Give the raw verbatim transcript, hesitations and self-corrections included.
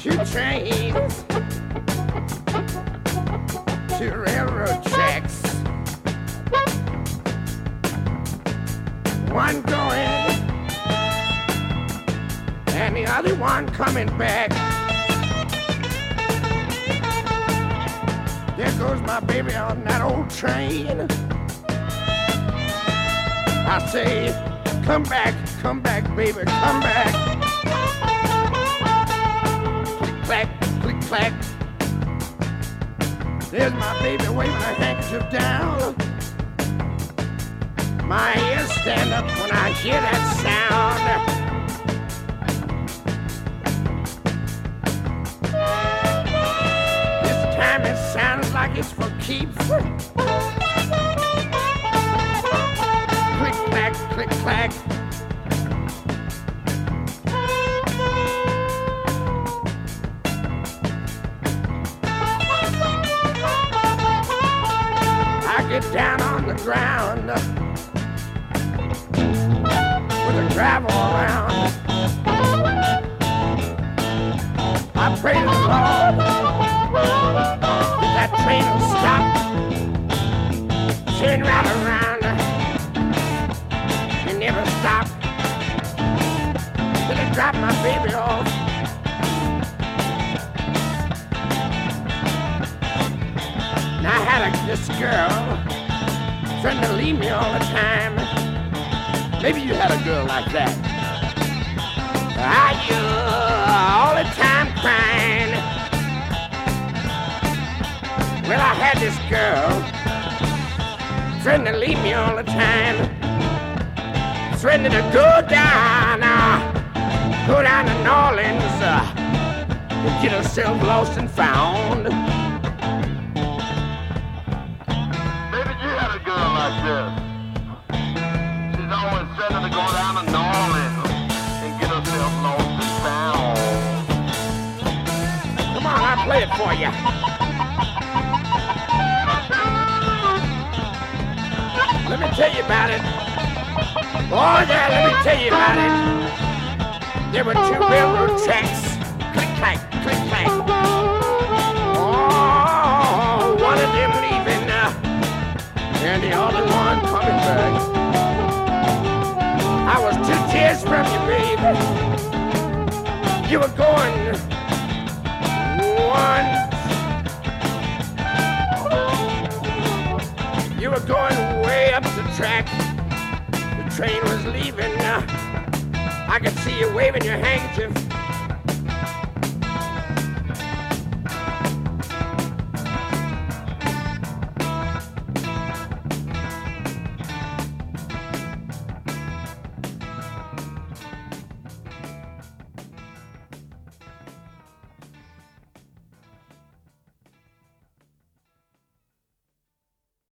two trains, two railroad tracks, one going and the other one coming back. There goes my baby on that old train. I say, come back, come back, baby, come back. Click, clack, click, clack. There's my baby waving her handkerchief down. My ears stand up when I hear that sound. This time it sounds like it's for keeps. Click, clack, click, clack. I get down on the ground with the gravel around. I pray to the Lord that that train will stop, turn right around, and never stop till it drop my baby off. And I had a, this girl trying to leave me all the time. Maybe you had a girl like that. I you all the time crying. Well, I had this girl trying to leave me all the time, threatening to go down, uh, go down to New Orleans uh, and get herself lost and found. Maybe you had a girl like this. She's always threatening to go down to New Orleans and get herself lost and found. Come on, I'll play it for you. Let me tell you about it. Oh yeah, let me tell you about it. There were two railroad tracks. Click clack, click clack. Oh, one of them leaving uh, and the other one coming back. I was two tears from you, baby. You were going one. You were going way up the track. The train was leaving. Uh, I could see you waving your handkerchief.